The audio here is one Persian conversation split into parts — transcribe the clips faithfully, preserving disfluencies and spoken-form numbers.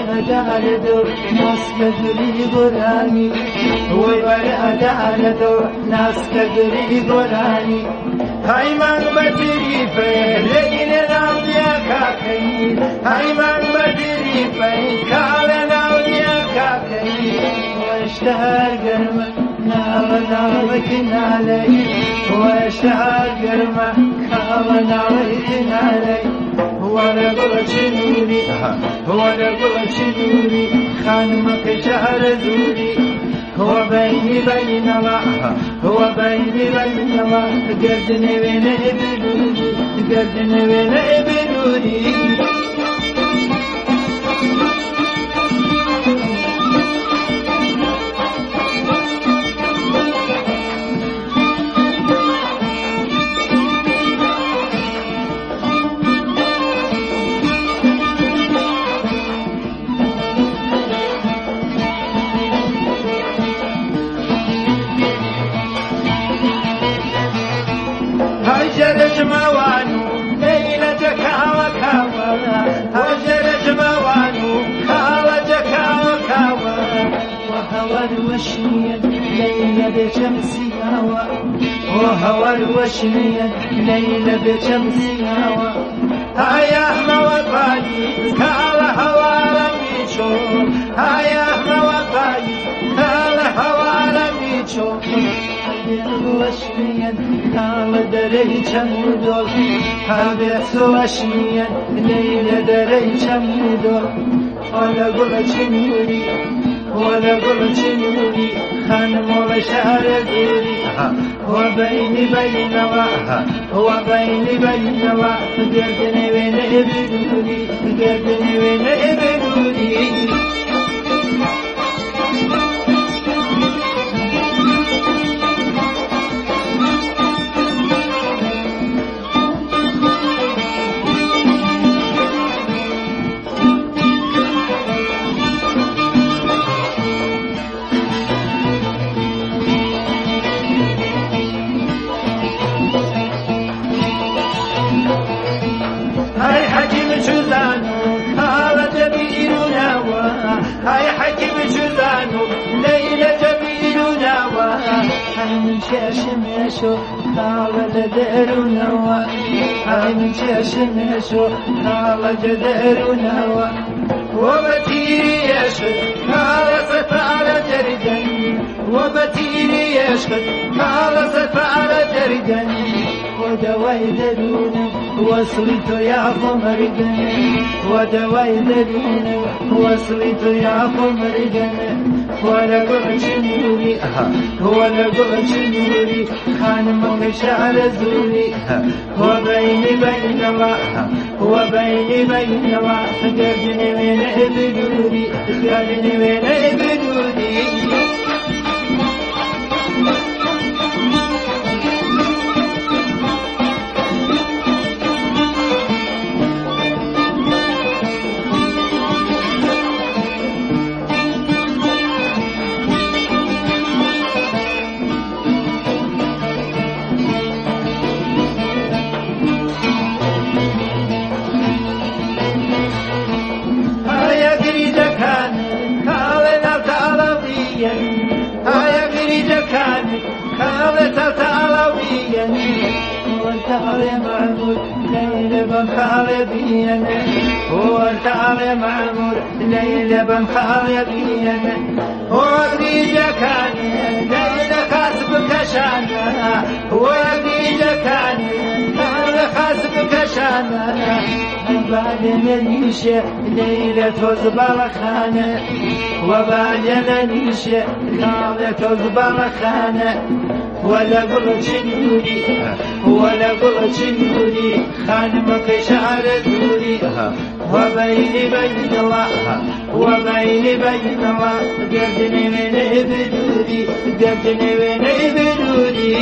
عدالة ناس تدري قراني وبر عدالة ناس تدري قراني هاي من بدري فلين ناوديا كاكي هاي من بدري فكال ناوديا كاكي واشتهر قرمك نار نارك نالي واشتهر قرمك كال نارك نالي ولا قلت نوري ولا قلت نوري خانمك شهر زوري هو بيني بين الله هو بيني بين الله قردني وين ابنودي قردني وين ابنودي هجرت موانو ليلتك وكاوى هجرت موانو خالتك وكاوى وهوى الوشنيا ليلة بشمسي هوى وهوى الوشنيا ليلة بشمسي هوى هيا موطاني قال هوى رميشو هيا موطاني قال هوى رميشو وشنيا قال دري شمودول حبيت وشنيا ليلة دري شمودول ولا قلت نوري ولا قلت نوري خان مولا شهر دوري وبيني بين الله وبيني بين الله قردني وين ابنودي قردني وين ابنودي هاي حكيم جزانو هذا جميل نوا هاي حكيم جزانو ليلة جميل نوا هاي من شاشم يشو هذا جدير نوا هاي من شاشم يشو هذا جدير نوا وبتيري يشد هذا سفار جردن وبتيري يشد هذا سفار جردن ودواي دلونا وصلت يا قمردن ودواي دلونا وصلت يا قمردن ولا قلت نوري ولا قلت نوري خانمك شعر زوري وبيني بين الله وبيني بين الله قردني وين ابنودي قردني وين ابنودي خالت تعلويا وانت علي معمود ليلة بن خالبيا وانت علي معمود ليلة بن خالبيا وخديجة كان ليلة خاسبك شانا وخديجة كان ليلة خاسبك شانا بعد ننيشة ليلة تزبر خانة وبعد ننيشة ليلة تزبر خانة ولا قلت نوري ولا قلت نوري خانمك شعر دوري وبيني بين الله وبيني بين الله قردني وين ابنودي قردني وين ابنودي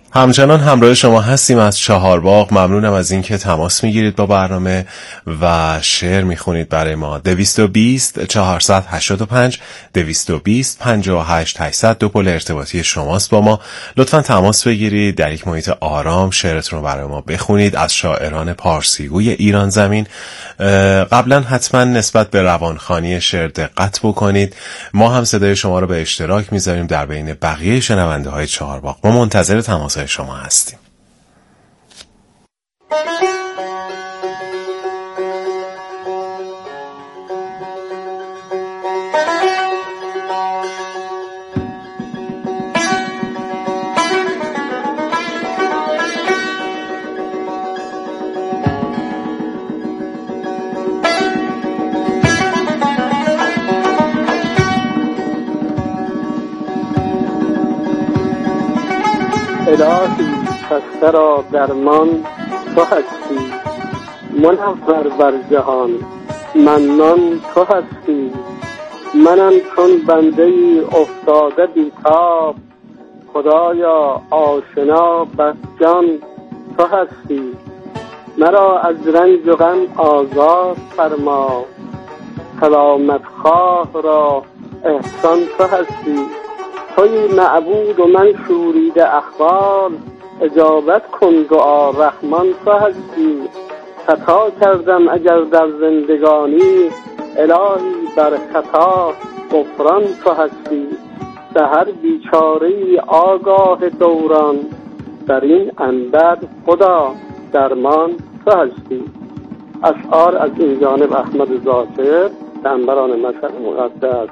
همچنان همراه شما هستیم از چهارباغ. ممنونم از اینکه تماس میگیرید با برنامه و شعر میخونید برای ما. دویست و بیست چهارصد و هشتاد و پنج دویست و بیست پنجاه و هشت هشتصد دو پل ارتباطی شماست با ما. لطفا تماس بگیرید، در یک محیط آرام شعرتون رو برای ما بخونید از شاعران پارسیگوی ایران زمین. قبلا حتما نسبت به روانخوانی شعر دقت بکنید. ما هم صدای شما رو به اشتراک میذاریم در بین بقیه شنونده های چهارباغ. ما منتظر تماس شما هستیم. الهی خسته را درمان تو هستی، منور بر جهان منان تو هستی. منم چون بنده ای افتاده بیتاب، خدایا آشنا بس جان تو هستی. مرا از رنج و غم آزاد فرما، سلامت خواه را احسان تو هستی. توی معبود و من شوریده احوال، اجابت کن دعا رحمان تو هستی. خطا کردم اگر در زندگانی، الهی بر خطا غفران تو هستی. سحر بیچاره‌ای آگاه دوران، در این انبر خدا درمان تو هستی. اشعار از این جانب احمد ذاکر، انبران مشهد مقدس.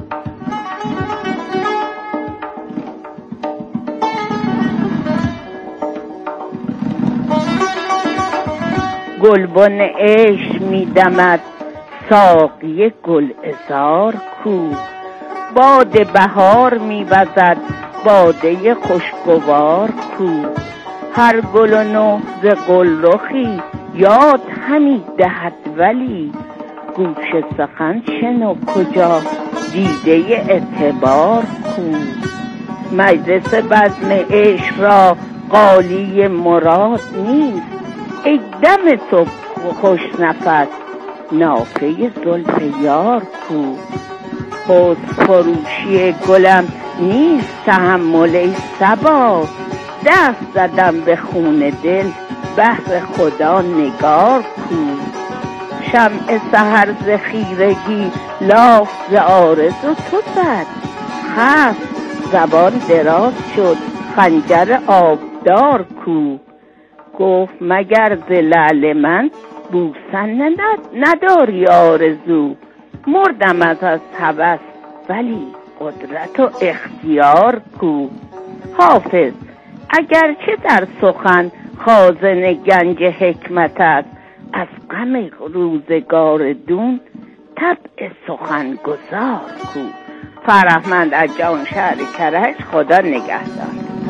گلبن عشق می‌دمد ساقی گل عذار کو، باد بهار می‌وزد باده خوشگوار کو. هر گل نو ز گلرخی یاد همی دهد، ولی گوش سخن شنو کجا دیده اعتبار کو. مجلس بزم عشق را قالی مراد نیست، ای دم صبح خوش نفس نافه زلف یار کو. حسن فروشی گلم نیست تحمل ای صبا، دست زدم به خون دل بهر خدا نگار کو. شمع سحر ز خیرگی لاف ز آرزو تو زد، خست زبان دراز شد خنجر آبدار کو. گفت مگر ز لعل من بوسن نداری آرزو، مردم از از هوس ولی قدرت و اختیار کو. حافظ اگرچه در سخن خازن گنج حکمت است، از غم روزگار دون طبع سخن گزار کو. فرهمند از جان شهر کرج. خدا نگهدار.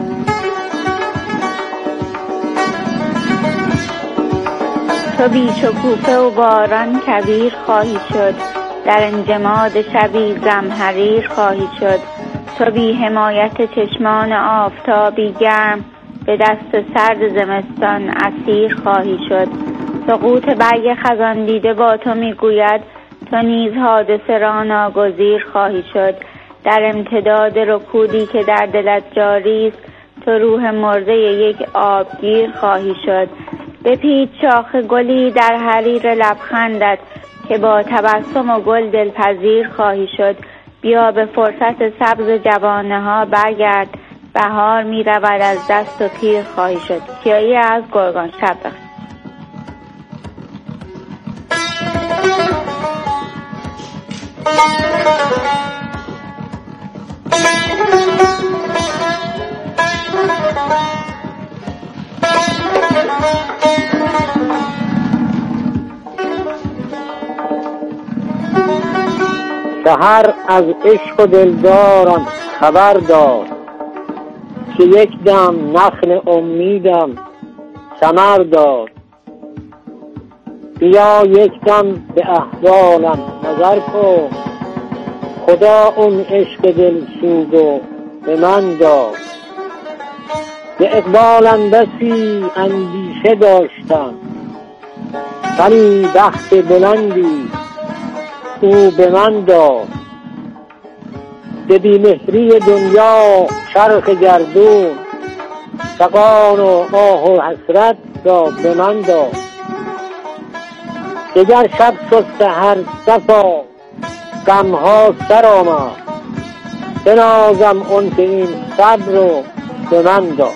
تو بی شکوفه و باران کویر خواهی شد، در انجماد شبی زمهریر خواهی شد. تو بی حمایت چشمان آفتابی گرم، به دست سرد زمستان اسیر خواهی شد. سقوط برگ خزان دیده با تو میگوید، تو نیز حادثه را ناگزیر خواهی شد. در امتداد رکودی که در دلت جاری است، تو روح مرده یک آبگیر خواهی شد. بپیچ شاخ گلی در حریر لبخندت، که با تبسم و گل دلپذیر خواهی شد. بیا به فرصت سبز جوانه ها برگرد، بهار می رود از دست و پیر خواهی شد. کیایی از گرگان. شب بخیر. سحر از عشق و دلدارم خبر دار، که یک دم نخل امیدم ثمر دار. بیا یک دم به احوالم نظر کن، خدا اون عشق دلسوز و به من داد. به اقبالم بسی اندیشه داشتم، ولی بخت بلندی او به من داد. به بیمهری دنیا چرخ گردون، فغان و آه و حسرت را به من داد. دگر شب شد سحر صفا غمها سر آمد، بنازم اون که این صبر رو به من داد.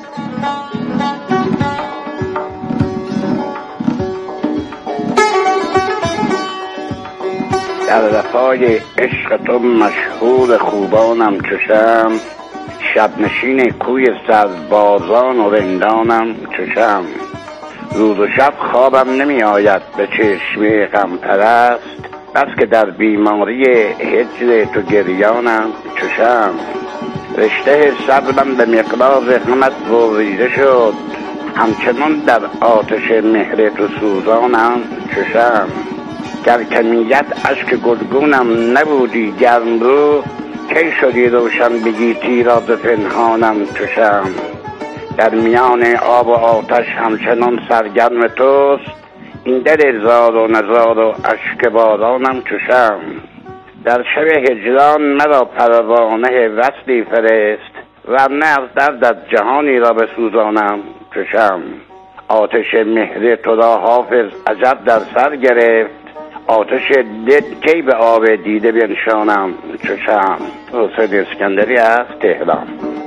در وفای عشق تو مشهور خوبانم چشم، شب نشین کوی سربازان و رندانم چشم. روز و شب خوابم نمی آید به چشم غم پرست، بس که در بیماری هجر تو گریانم چشم. رشته صبرم به مقدار غمت بریده شد، همچنان در آتش مهر تو سوزانم چشم. گر کمیت اشک گلگونم نبودی گرم رو، کی شدی روشن بگی تیراز پنهانم چشم. در میان آب و آتش همچنان سرگرم توست، این دل زار و نزار و اشک بارانم چشم. در شب هجران مرا پروانه وصلی فرست، ورنه از دردت جهانی را بسوزانم چشم. آتش مهر تو را حافظ عجب در سر گرفت، آتش دل کی به آب دیده بنشانم چشم. حسین اسکندری از تهران.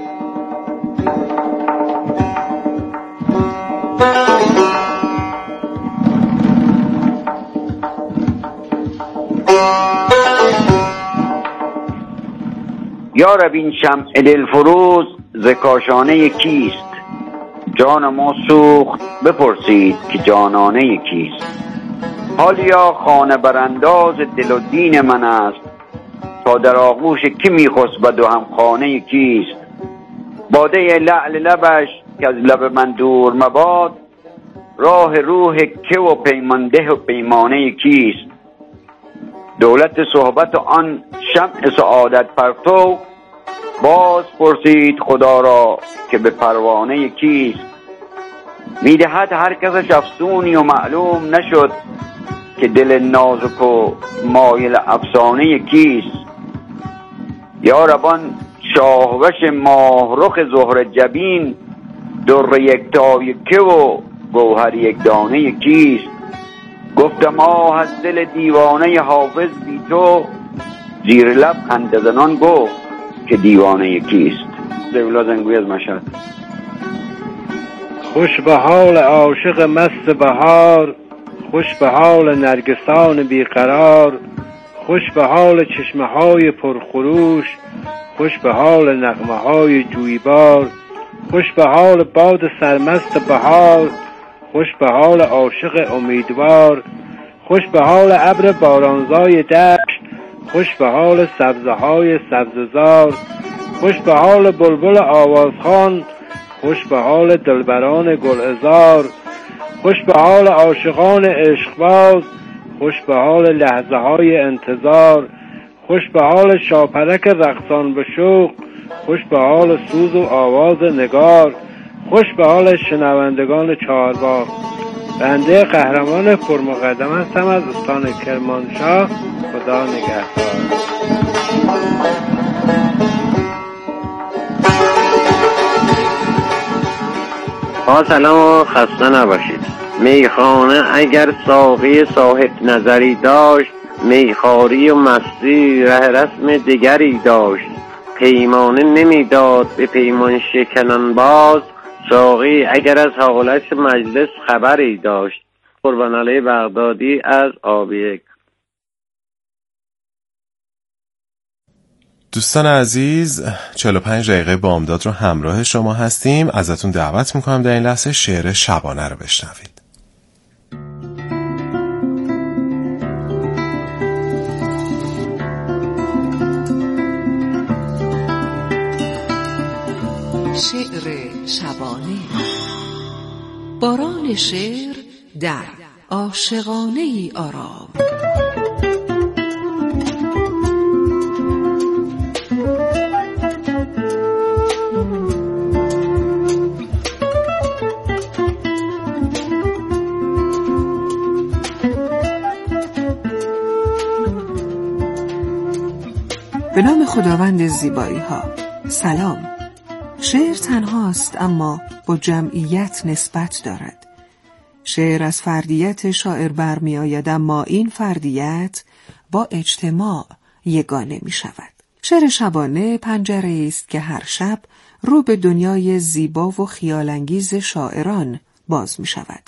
یا رب این شمع دلفروز ز کاشانه کیست؟ جان ما سوخت بپرسید که جانانه کیست؟ حالیا خانه برانداز دل و دین من است، تا در آغوش کی میخسبد و هم خانه کیست؟ باده لعل لبش که از لب من دور مباد، راه روح که و پیمانده و پیمانه کیست؟ دولت صحبت آن شمع سعادت پرتو، باز پرسید خدا را که به پروانه کیست؟ میدهد هر کسش افسونی و معلوم نشد، که دل نازک و مایل افسانه کیست؟ یا ربان شاهوش ماهرخ زهر جبین، در یکتای که و گوهر یک دانه کیست؟ گفتم آه از دل دیوانه حافظ بی تو، زیر لب خنده زنان گفت که دیوانه کیست؟ دولا زنگوی از مشهد. خوش به حال عاشق مست بهار، خوش به حال نرگسان بیقرار، خوش به حال چشمه های پرخروش، خوش به حال نغمه های جویبار، خوش به حال باد سرمست بهار، خوش به حال عاشق امیدوار، خوش به حال ابر بارانزای دشت، خوش به حال سبزه های سبززار، خوش به حال بلبل آوازخوان، خوش به حال دلبران گلعذار، خوش به حال عاشقان عشقباز، خوش به حال لحظه های انتظار، خوش به حال شاپرک رقصان به شوق، خوش به حال سوز و آواز نگار، خوش به حال شنوندگان چهارباغ. بنده قهرمان پرمقدم هستم از استان کرمانشاه. خدا نگهدار. با سلام و خسته نباشید. میخانه اگر ساقی صاحب نظری داشت، میخواری و مستی ره رسم دیگری داشت. پیمانه نمیداد به پیمان شکنان باز، ساقی اگر از حالت مجلس خبری داشت. قربان علی بغدادی از آبیک. دوستان عزیز، چهل و پنج دقیقه بامداد رو همراه شما هستیم. ازتون دعوت میکنم در این لحظه شعر شبانه رو بشنوید. شعر شبانه. باران شعر در عاشقانه ای آرام. به نام خداوند زیبایی ها. سلام. شعر تنهاست اما با جمعیت نسبت دارد. شعر از فردیت شاعر برمی آید اما این فردیت با اجتماع یگانه می شود. شعر شبانه پنجره است که هر شب رو به دنیای زیبا و خیالانگیز شاعران باز می شود.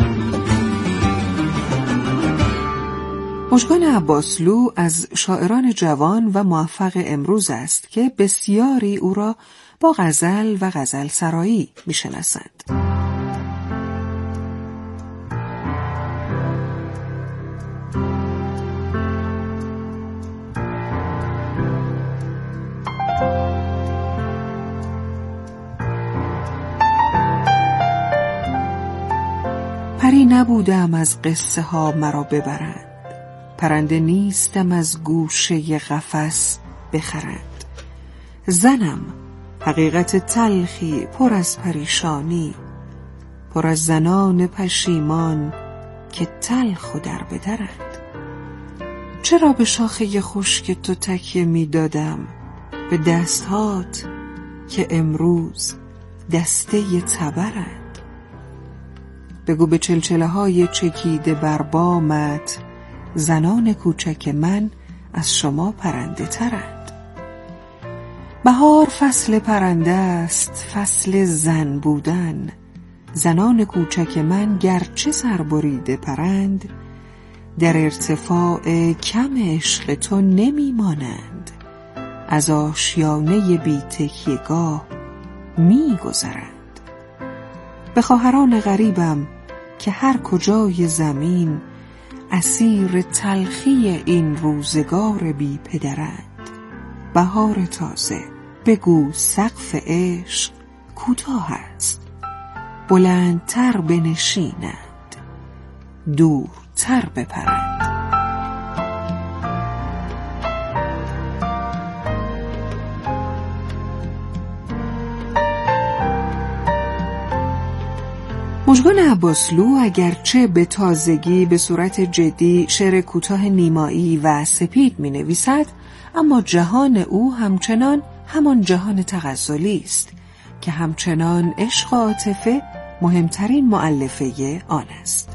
مژگان عباسلو از شاعران جوان و موفق امروز است که بسیاری او را با غزل و غزل سرایی می شناسند. پری نبودم از قصه ها مرا ببرند، پرنده نیستم از گوشه قفس بخرند. زنم حقیقت تلخی پر از پریشانی، پر از زنان پشیمان که تلخ و در بدرند. چرا به شاخه خشک تو تکیه می دادم، به دستهات که امروز دسته تبرند. بگو به چلچله های چکیده بر بامت، زنان کوچک من از شما پرنده ترند. بهار فصل پرنده است، فصل زن بودن. زنان کوچک من گرچه سربریده پرند، در ارتفاع کم عشق تو نمی مانند. از آشیانه بی تکیه‌گاه می گذرند. به خواهران غریبم که هر کجای زمین، اسیر تلخی این روزگار بی پدرند. بهار تازه بگو سقف عشق کوتاه است، بلندتر بنشینند، دورتر بپرند. مژگان عباسلو اگرچه به تازگی به صورت جدی شعر کوتاه نیمایی و سپید می نویسد، اما جهان او همچنان همان جهان تغزلی است که همچنان عشق و عاطفه مهمترین مؤلفه آن است.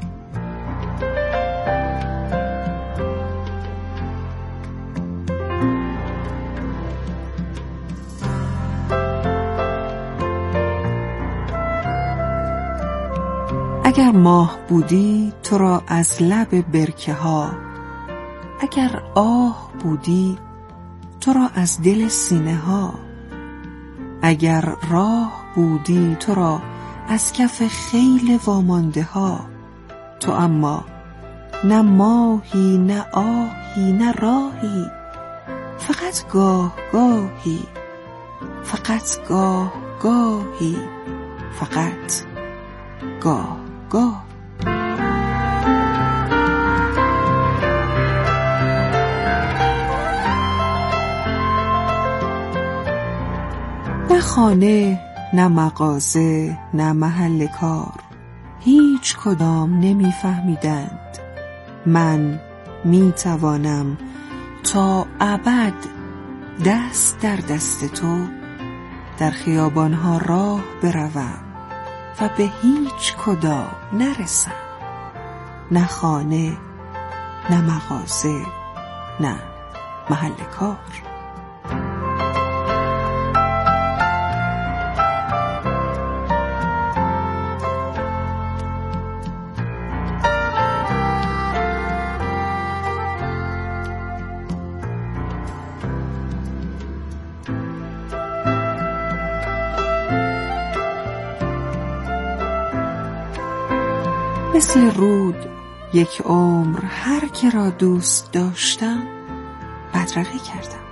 اگر ماه بودی تو را از لب برکه ها، اگر آه بودی تو را از دل سینه ها، اگر راه بودی تو را از کف خیل وامانده ها. تو اما نه ماهی نه آهی نه راهی، فقط گاه گاهی، فقط گاه گاهی، فقط گاه گاه. نه خانه نه مغازه نه محل کار، هیچ کدام نمی فهمیدند من می توانم تا ابد دست در دست تو در خیابانها راه بروم و به هیچ کدام نرسم. نه خانه نه مغازه نه محل کار. مثل رود یک عمر هر که را دوست داشتم بدرقه کردم.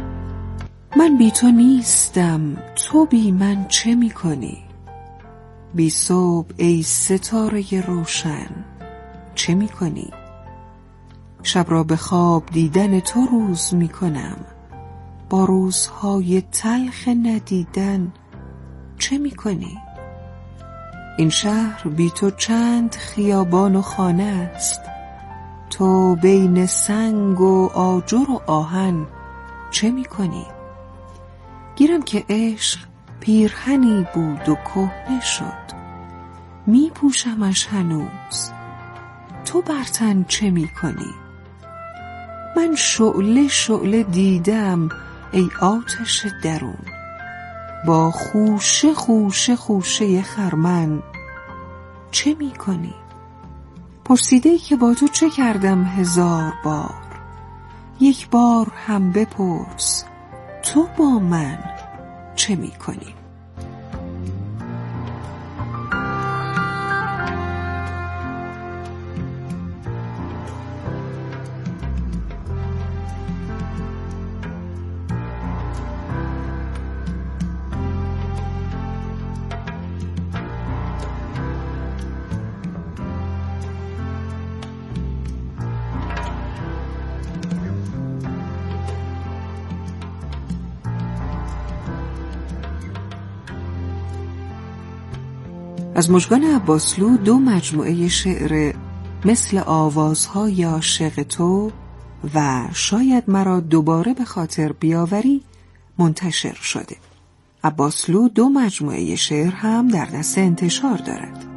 من بی تو نیستم، تو بی من چه می کنی؟ بی صبح ای ستاره روشن چه می کنی؟ شب را به خواب دیدن تو روز می کنم، با روزهای تلخ ندیدن چه می کنی؟ این شهر بی تو چند خیابان و خانه است، تو بین سنگ و آجر و آهن چه می کنی؟ گیرم که عشق پیرهنی بود و کهنه شد، می پوشمش هنوز، تو بر تن چه می کنی؟ من شعله شعله دیدم ای آتش درون، با خوشه خوشه خوشه خرمن چه می کنی؟ پرسیده که با تو چه کردم هزار بار، یک بار هم بپرس تو با من چه می کنی؟ از مژگان عباسلو دو مجموعه شعر مثل آوازهای عاشق تو و شاید مرا دوباره به خاطر بیاوری منتشر شده. عباسلو دو مجموعه شعر هم در دست انتشار دارد.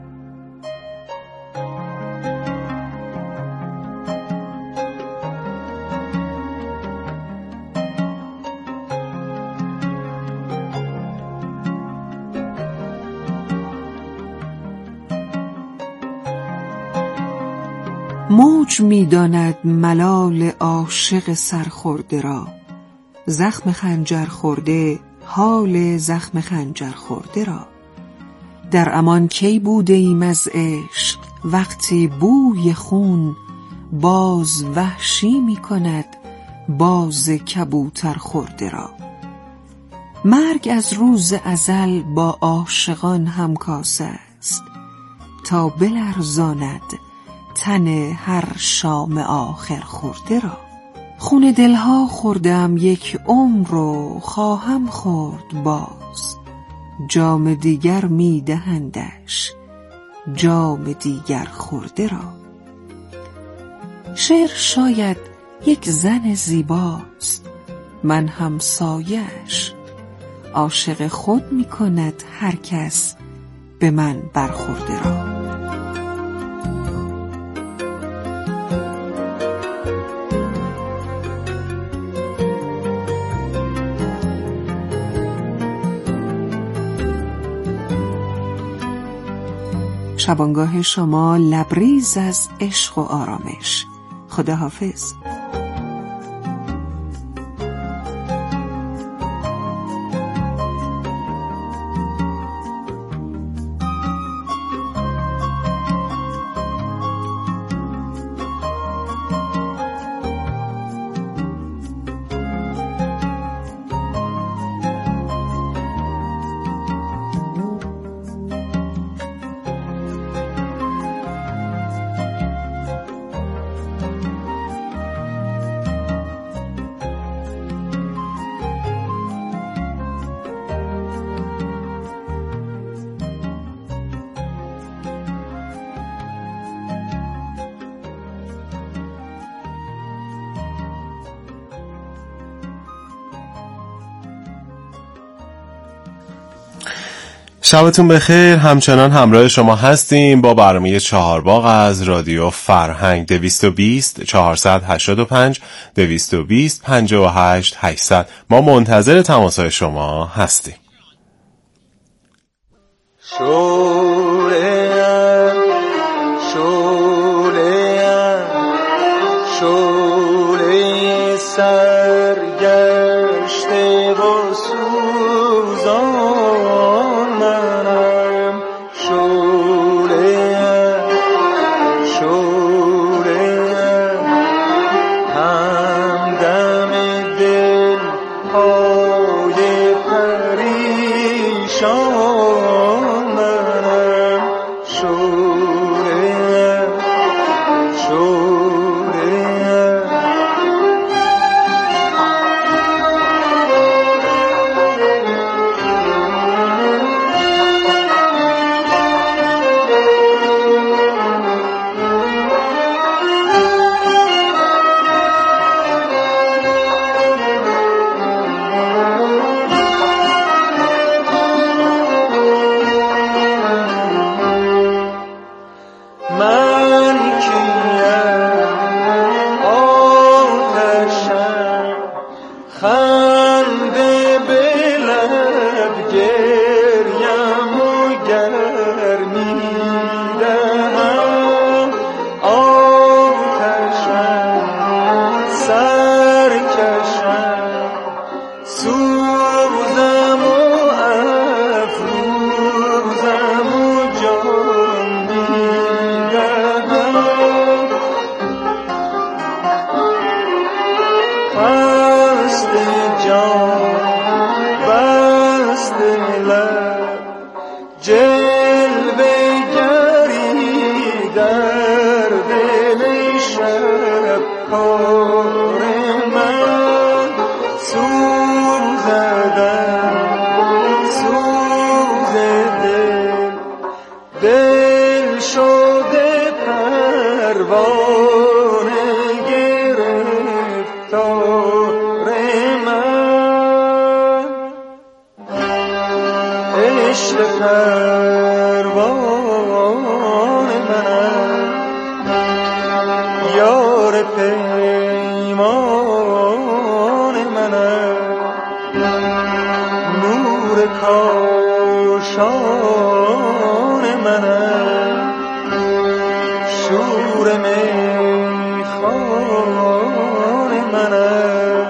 موج می‌داند ملال عاشق سرخورده را، زخم خنجر خورده حال زخم خنجر خورده را. در امان کی بوده ایم از عشق، وقتی بوی خون باز وحشی می‌کند باز کبوتر خورده را. مرگ از روز ازل با عاشقان همکاسه است، تا بلرزاند تن هر شام آخر خورده را. خون دلها خوردم یک عمر رو خواهم خورد باز، جام دیگر می دهندش جام دیگر خورده را. شعر شاید یک زن زیباست، من هم سایش، عاشق خود می کند هر کس به من برخورده را. شبانگاه شما لبریز از عشق و آرامش. خداحافظ. شبتون بخیر. همچنان همراه شما هستیم با برنامه چهارباغ از رادیو فرهنگ. دویست و بیست چهارصد هشتاد و پنج دویست و بیست پنجاه و هشت هشتصد. ما منتظر تماسهای شما هستیم. شوله شوله شوله سرگشته و سوزان شام پروانه منم، یار پیمان منم، نور کاشان منم، شور میخوان منم.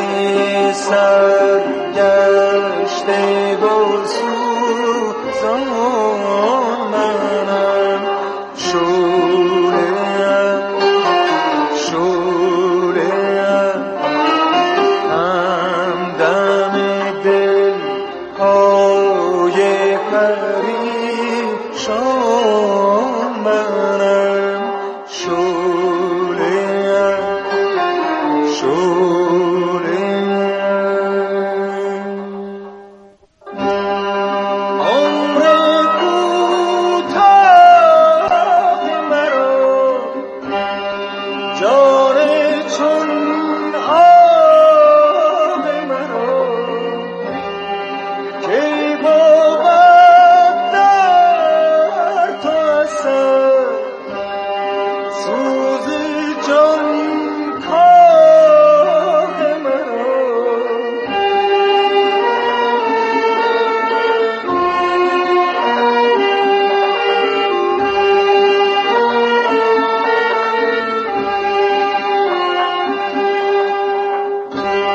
سرگشته گل سوزان